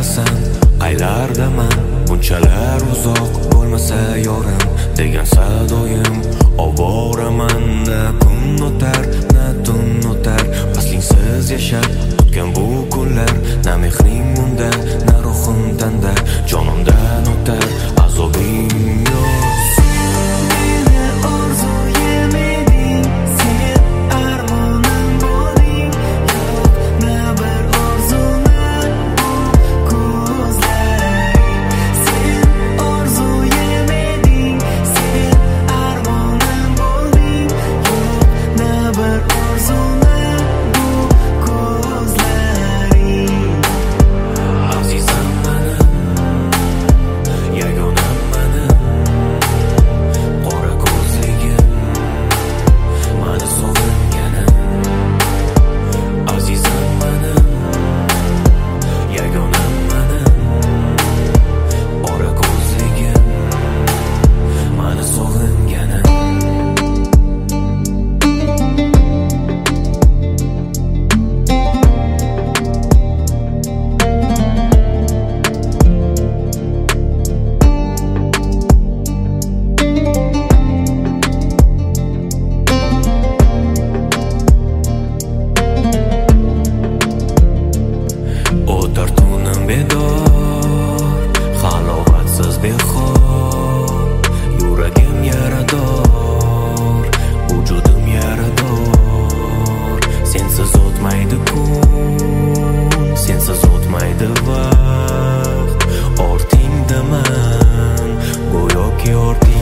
qayerdasan, qaylardaman, bunchalar uzoq bo'lmasa yorim degan sadoyim. Ovoraman-da, kun o'tar, na tun o'tar, faslingsiz yashab o'tgan bu kunlar. Na mehring unda, na ruhim tanda, jonimdan o'tar azobing yo'q. Bedor, halovatsiz behor, yuragim yarador, vujudim yarador. Sensiz o'tmaydi kun, sensiz o'tmaydi vaqt. Ortingdaman, go'yoki orting